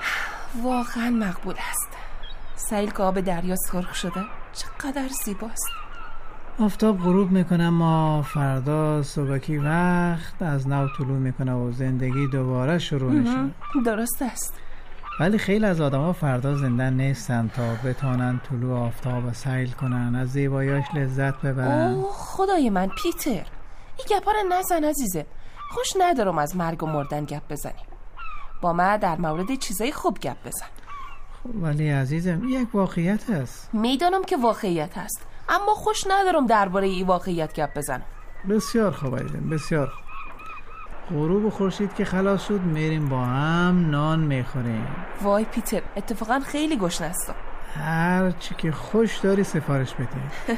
واقعا مقبول است. سیل که آب دریا سرخ شده چقدر زیباست. آفتاب غروب میکنه ما فردا صبحکی وقت از نو طلوع میکنه و زندگی دوباره شروع میشه. درست است. ولی خیلی از آدم ها فردا زنده نیستن تا بتانن طلوع آفتاب و سیل کنن، از زیباییاش لذت ببرن. اوه خدای من پیتر، این گپا رو نزن عزیزه. خوش ندارم از مرگ و مردن گپ بزنیم. با من در مورد چیزای خوب گپ بزن. ولی عزیزم یک واقعیت هست. میدانم که واقعیت هست، اما خوش ندارم درباره این واقعیت گپ بزنم. بسیار خوب عزیزم، بسیار خوب. غروب و خورشید که خلاص شد میریم با هم نان میخوریم. وای پیتر، اتفاقا خیلی گشنه هستم. هر چی که خوش داری سفارش بده.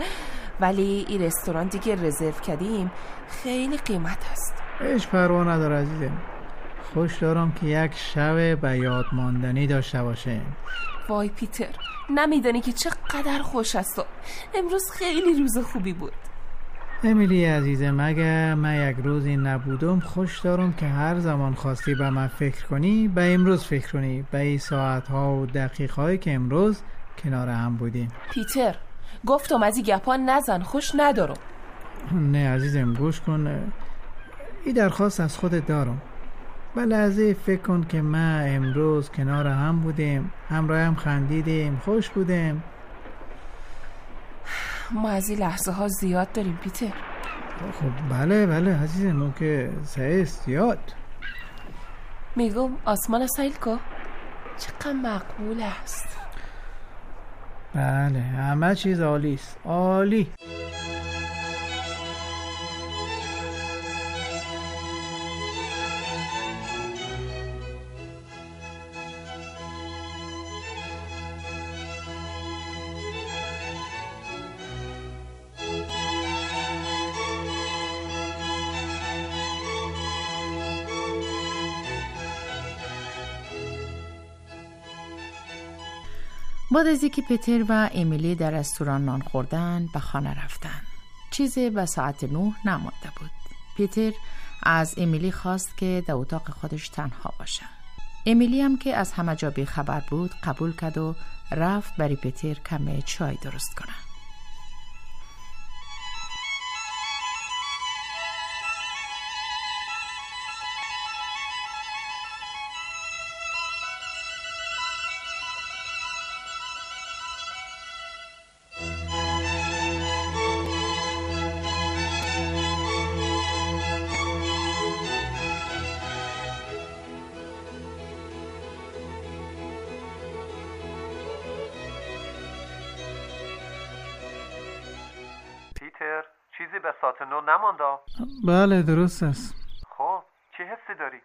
ولی این رستورانتی که رزرو کردیم خیلی قیمت هست. هیچ پروا نداره عزیزم. خوش دارم که یک شب به یاد ماندنی داشته باشه. وای پیتر، نمیدانی که چقدر خوش هست. امروز خیلی روز خوبی بود. امیلی عزیزم، اگه من یک روزی نبودم خوش دارم که هر زمان خواستی به من فکر کنی به امروز فکر کنی، به این ساعت ها و دقیقه هایی که امروز کنار هم بودیم. پیتر گفتم از این گپا نزن، خوش ندارم. نه عزیزم گوش کن، این درخواست از خودت دارم. به لحظه فکر کن که من امروز کنار هم بودیم، همراه هم خندیدیم، خوش بودیم. ما از این لحظه ها زیاد داریم پیتر. خب بله بله عزیزم، اون که سعی زیاد. میگم آسمان سیل که چقدر مقبول است. بله همه چیز عالی است، عالی. بعد از اینکه پیتر و امیلی در رستوران نان خوردن به خانه رفتن، چیزی به ساعت نه نمانده بود. پیتر از امیلی خواست که در اتاق خودش تنها باشه. امیلی هم که از همه جا بی خبر بود قبول کرد و رفت برای پیتر کمی چای درست کنه. پیتر چیزی به ساعت نو نمانده؟ بله درست است. خب چه حسی داری؟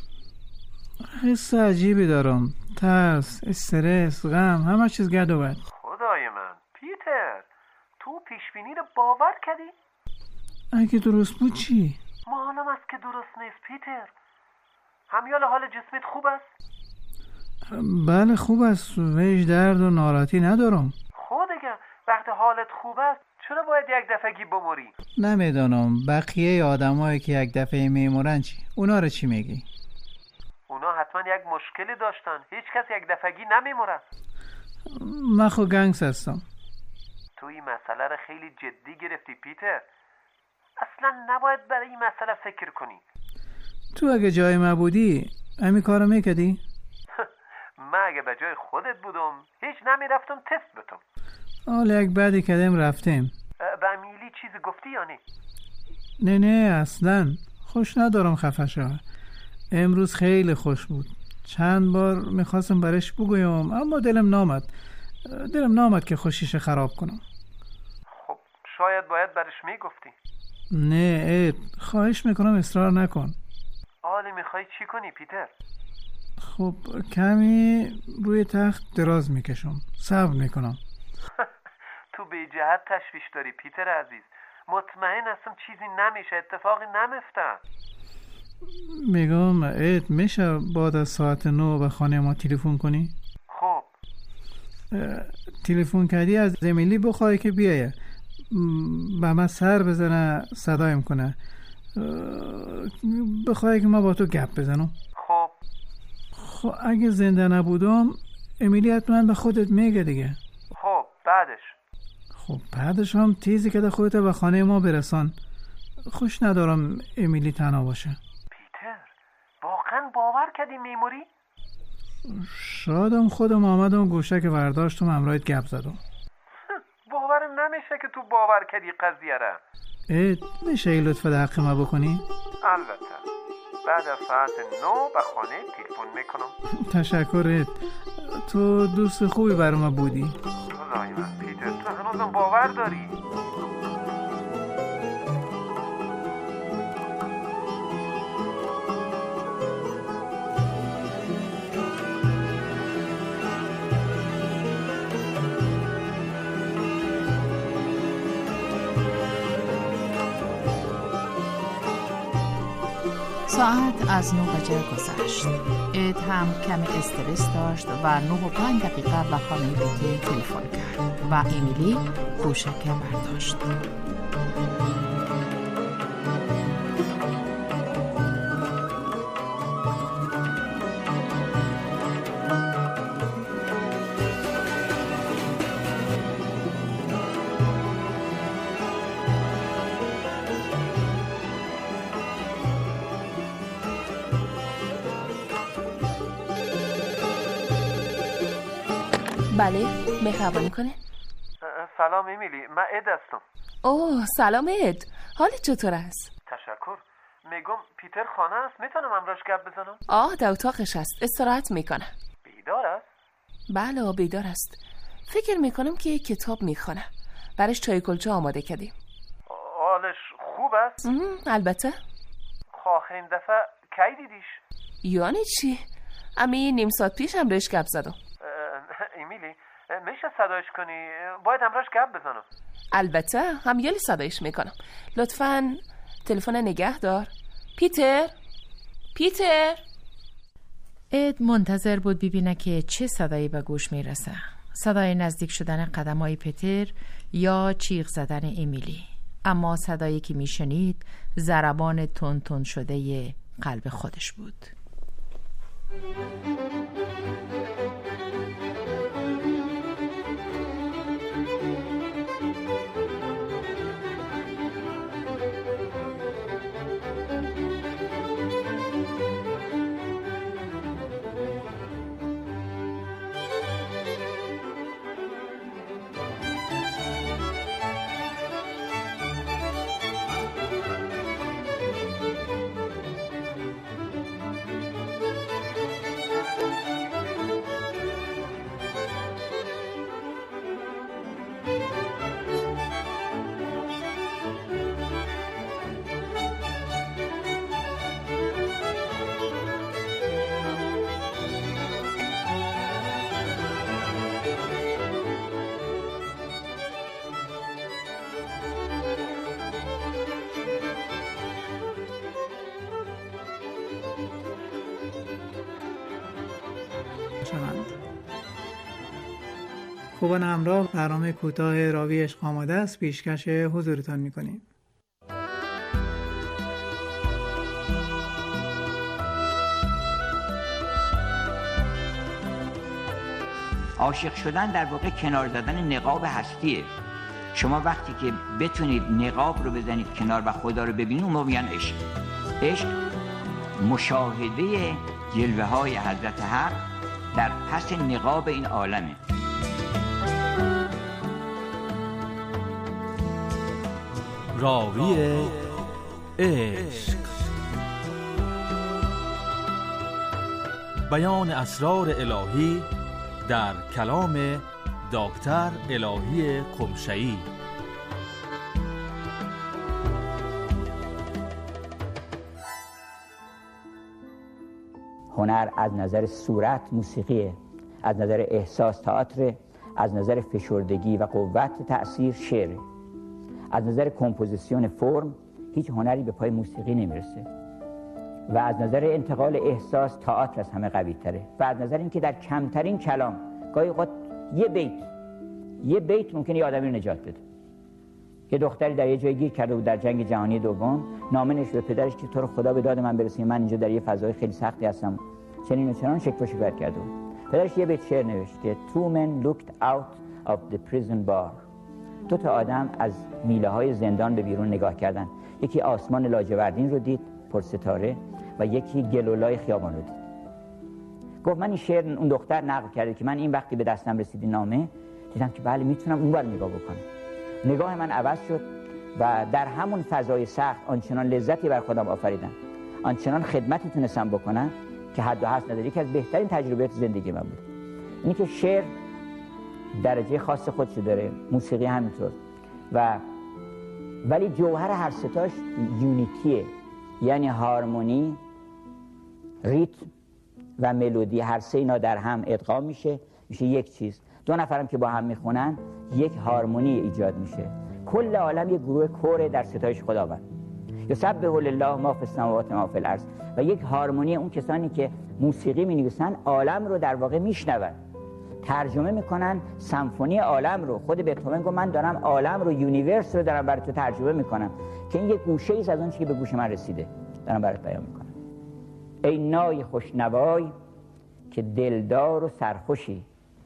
حس عجیبی دارم، ترس، استرس، غم، همه چیز گرد و بد. خدای من پیتر، تو پیشبینی رو باور کردی؟ اگه درست بود چی؟ معلوم است که درست نیست پیتر. همیال حال جسمت خوب است؟ بله خوب است، ویش درد و ناراحتی ندارم. خود دیگه وقتی حالت خوب است چرا باید یک دفعگی بموری؟ نمیدانم بقیه آدمایی که یک دفعه میمورن چی؟ اونا رو چی میگی؟ اونا حتما یک مشکلی داشتن، هیچ کس یک دفعگی نمیموره. من خود گنگس هستم. تو این مسئله رو خیلی جدی گرفتی پیتر. اصلا نباید برای این مسئله فکر کنی. تو اگه جای ما بودی همین کارو میکردی؟ من اگه به جای خودت بودم هیچ نمیرفتم تست بتم. حالا یک بعدی کدم رفتیم. به امیلی چیزی گفتی یا نه؟ نه نه اصلا خوش ندارم خفه شو. امروز خیلی خوش بود. چند بار میخواستم برش بگویم اما دلم نامد. دلم نامد که خوشیش خراب کنم. خب شاید باید برش میگفتی. نه اید خواهش میکنم اصرار نکن. حالا میخوای چی کنی پیتر؟ خب کمی روی تخت دراز میکشم، صبر میکنم. تو به جهت تشویش داری پیتر عزیز. مطمئن هستم چیزی نمیشه، اتفاقی نمیفته. میگم اید میشه بعد از ساعت نو به خانه ما تلفن کنی؟ خب تلفن کردی از امیلی بخوای که بیایه به من سر بزنه صدایم کنه، بخوای که ما با تو گپ بزنم. خب خب اگه زنده نبودم امیلی حتما به خودت میگه دیگه. خب بعدش خب بعدش هم تیزی که ده خودت به خانه ما برسان. خوش ندارم امیلی تنها باشه. پیتر واقعا باور کردی میموری؟ شادم خودم آمدم گوشه که برداشتم همراهت گپ زدم. باورم نمیشه که تو باور کردی قضیه را. اه میشه ای لطفا در حق ما بکنی؟ البته بعد از ساعت نو به خانه تلفن میکنم. تشکرت، تو دوست خوبی برام بودی. خدای من پیتر تو هنوزم باور داری؟ ساعت از نه بجه گذشت. اید هم کمی استرس داشت و نه و پنج دقیقه به خانه بیتی تلفن کرد و امیلی گوشک برداشت. بله مهربانی کنه. سلام امیلی، من اد هستم. اوه سلام اد، حالت چطور است؟ تشکر. میگم پیتر خانه است، میتونم امراش گپ بزنم؟ آه در اتاقش است، استراحت میکنه. بیدار است؟ بله بیدار است. فکر میکنم که کتاب میخونه. برش چای کلچه آماده کردیم. حالش خوب است؟ البته. آخرین دفعه کی دیدیش؟ یعنی چی؟ امی نیم ساعت پیش هم بهش گپ زدم. امیلی میشه صدایش کنی؟ باید امراش گپ بزنم. البته همیالی صدایش میکنم. لطفاً تلفن نگه دار. پیتر پیتر اد منتظر بود ببینه که چه صدایی به گوش میرسه. صدای نزدیک شدن قدمای پیتر یا چیغ زدن امیلی. اما صدایی که میشنید ضربان تون تون شده قلب خودش بود. خوبان همراه، برنامه کوتاه راوی عشق آماده است، پیشکش حضورتان می‌کنیم. عاشق شدن در واقع کنار زدن نقاب هستیه. شما وقتی که بتونید نقاب رو بزنید کنار و خدا رو ببینید اون موقع میگن عشق. عشق مشاهده جلوه های حضرت حق در پس نقاب این عالمه. راوی عشق، بیان اسرار الهی در کلام دکتر الهی قمشه‌ای. هنر از نظر صورت موسیقیه، از نظر احساس تئاتر، از نظر فشردگی و قوت تأثیر شعر، از نظر کمپوزیسیون فرم هیچ هنری به پای موسیقی نمیرسه و از نظر انتقال احساس تئاتر از همه قوی تره و از نظر اینکه در کمترین کلام گاهی اوقات یه بیت یه بیت ممکنه یه آدمی رو نجات بده. یه دختری در یه جای گیر کرده بود در جنگ جهانی دوم، نامه نوشت به پدرش که تو رو خدا به داد من برسید، من اینجا در یه فضای خیلی سختی هستم، چنین و چنان شکوه شکایت کرده بود. پدرش یه بیت شعر نوشت که two men looked out of the prison bar. دو تا آدم از میله های زندان به بیرون نگاه کردن، یکی آسمان لاجوردین رو دید پر ستاره و یکی گلولای خیابان رو دید. گفت من این شعر اون دختر نقل کرده که من این وقتی به دستم رسید نامه دیدم که بله میتونم اونور نگاه بکنم. نگاه من عوض شد و در همون فضای سخت آنچنان لذتی بر خودم آفریدم، آنچنان خدمتی تونستم بکنم که حد و حد نداره. یکی از بهترین تجربیات زندگی من بود. اینی که شعر درجه خاص خودشو داره، موسیقی همینطور، و ولی جوهر هر ستاش یونیتیه، یعنی هارمونی، ریتم و ملودی، هر سه اینا در هم ادغام میشه، میشه یک چیز. دو نفرم که با هم میخونن یک هارمونی ایجاد میشه. کل عالم یک گروه کوره در ستایش خداوند. یسبح لله ما فی السماوات و ما فی الارض. و یک هارمونی اون کسانی که موسیقی مینویسن عالم رو در واقع میشنون، ترجمه میکنن سمفونی عالم رو. خود بتهوون گفت من دارم عالم رو، یونیورس رو دارم برای تو ترجمه میکنم که این یک گوشه ای از اون چیزی که به گوش من رسیده دارم برات بیان میکنم. ای نای خوشنوای که دلدار و سرخوشی،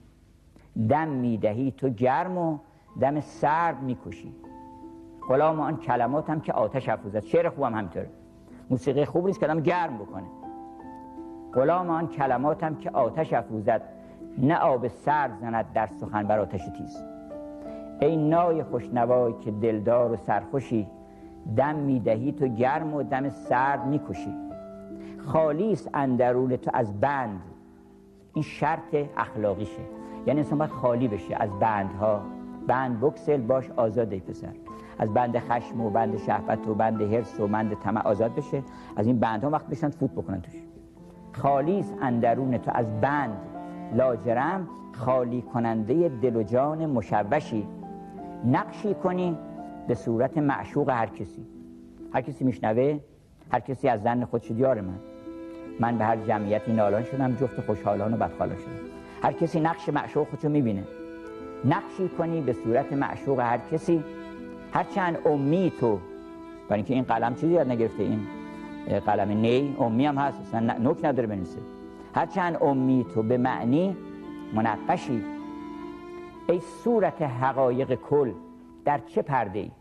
دم میدهی تو گرم و دم سرد میکشی. غلام آن کلماتم که آتش افروزد. شعر خوبم همینطوره، موسیقی خوب نیست که آدم گرم بکنه. غلام آن کلماتم که آتش افروزد، نه آب سرد زند در سخن بر آتش تیز. ای نای خوشنوای که دلدار و سرخوشی، دم میدهی تو گرم و دم سرد میکشی. خالیست اندرون تو از بند، این شرط اخلاقیشه، یعنی انسان باید خالی بشه از بندها. بند بکسل باش آزاده پسر، از بند خشم و بند شهوت و بند حرص و بند طمع آزاد بشه. از این بندها وقت بشن فوت بکنن توش. خالیست اندرون تو از بند، لاجرم خالی کننده دل و جان مشوشی. نقشی کنی به صورت معشوق هر کسی. هر کسی میشنوه، هر کسی از زن خود شد یار من. من به هر جمعیتی نالان شدم، جفت خوشحالان و بدحالان شدم. هر کسی نقش معشوق خودشو میبینه. نقشی کنی به صورت معشوق هر کسی، هرچند امی تو، برای اینکه این قلم چیزی یاد نگرفته، این قلم نی امی هم هست، اصلا نوک نداره بنویسه. هرچند امی تو به معنی منقشی. ای صورت حقایق کل در چه پرده ای؟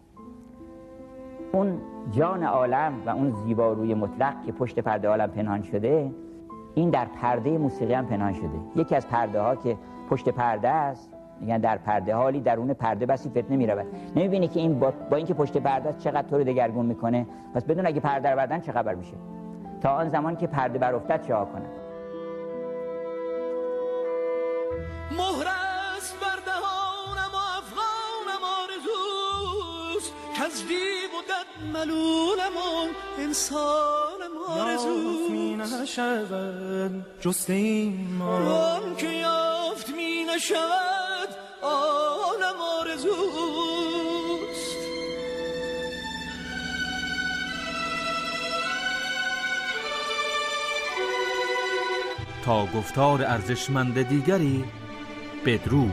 اون جان عالم و اون زیباروی مطلق که پشت پرده عالم پنهان شده، این در پرده موسیقی هم پنهان شده. یکی از پرده ها که پشت پرده است، میگن در پرده حالی درون پرده بسی فتنه میرود. نمیبینی که این با, با اینکه پشت پرده است چقدر تو رو دگرگون میکنه؟ پس بدون اگه پرده رو بردن چه خبر میشه؟ تا آن زمان که پرده برافتد چه ها کنه؟ مهر است بر دهانم و افغانم آرزوست، کز دیو و دد ملولم و انسانم آرزوست. می نشود جست این ما، آن که یافت می نشود آنم آرزوست. تا گفتار ارزشمند دیگری بدرود.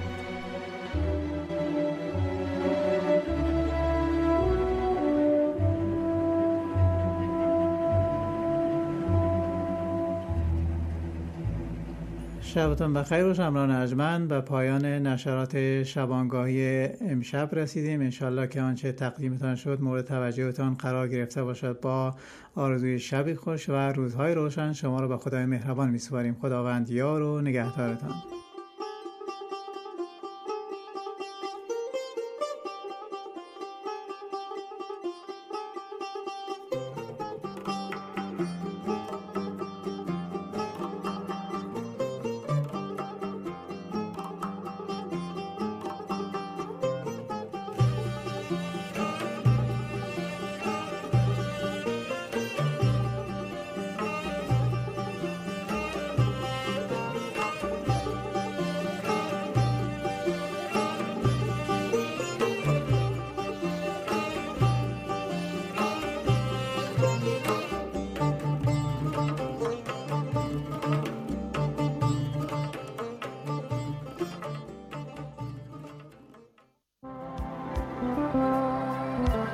شبتون بخیر و شمران ارجمند. به پایان نشرات شبانگاهی امشب رسیدیم. انشالله که آنچه تقدیمتان شد مورد توجهتان قرار گرفته باشد. با آرزوی شبی خوش و روزهای روشن شما را به خدای مهربان می‌سپاریم. خداوند یار و نگهدارتان.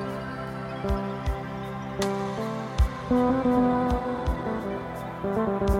Thank you.